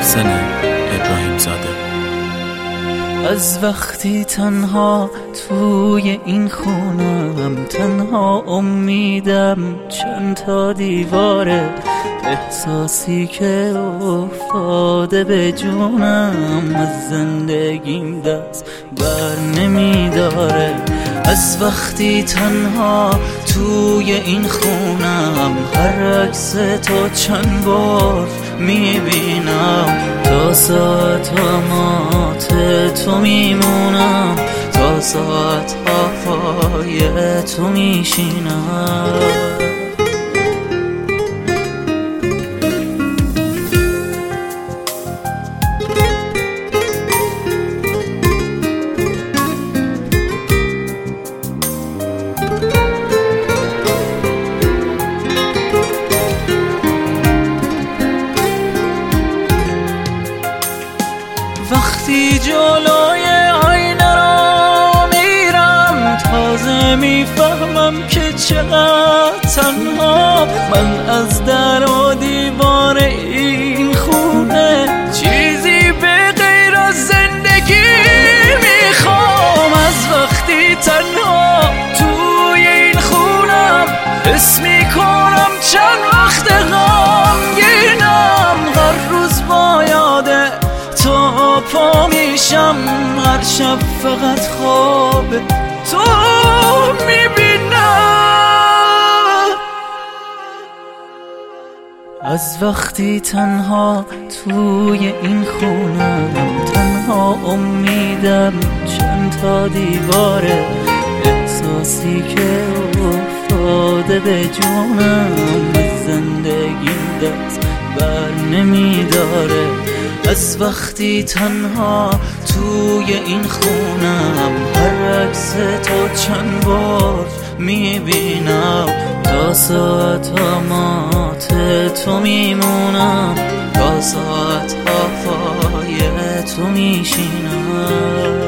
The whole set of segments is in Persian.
محسن ابراهیم زاده. از وقتی تنها توی این خونم، تنها امیدم چند تا دیواره، احساسی که افتاده به جونم، از زندگیم دست بر نمیداره. از وقتی تنها توی این خونم، هر عکس تو چند بار میبینم، تا ساعت مات تو میمونم، تا ساعت پای تو میشینم. وقتی جلوی آینه را میرم، تازه میفهمم که چقدر تنها من. از در و دیوار این خونه چیزی به غیر از زندگی میخوام. از وقتی تنها توی این خونم، حس میکنم چند وقت غمگینم. هر روز با یاده تو پا میشم، هر شب فقط خواب تو میبینم. از وقتی تنها توی این خونم، تنها امیدم چند تا دیواره، احساسی که افتاده به جونم، از زندگیم دست بر نمیداره. از وقتی تنها توی این خونم، هر عکس تو چند بار میبینم، تا ساعت مات تو میمونم، تا ساعت پای تو میشینم.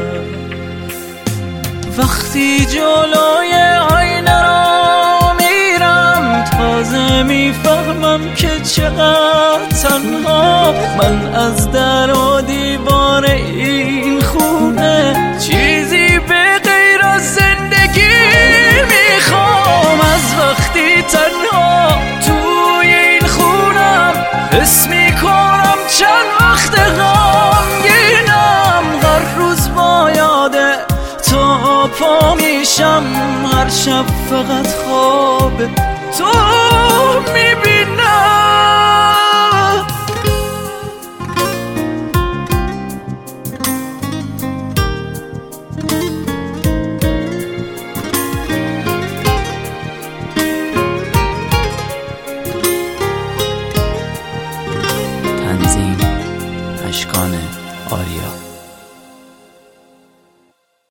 وقتی جلوی آینه را میرم، تازه میفهمم که چقدر تنها من. از در و دیوار این خونه چیزی به غیر از زندگی میخوام. از وقتی تنها توی این خونم، حس میکنم چند وقت غمگینم. هر روز با یاده تو پا میشم، هر شب فقط خواب تو میبینم.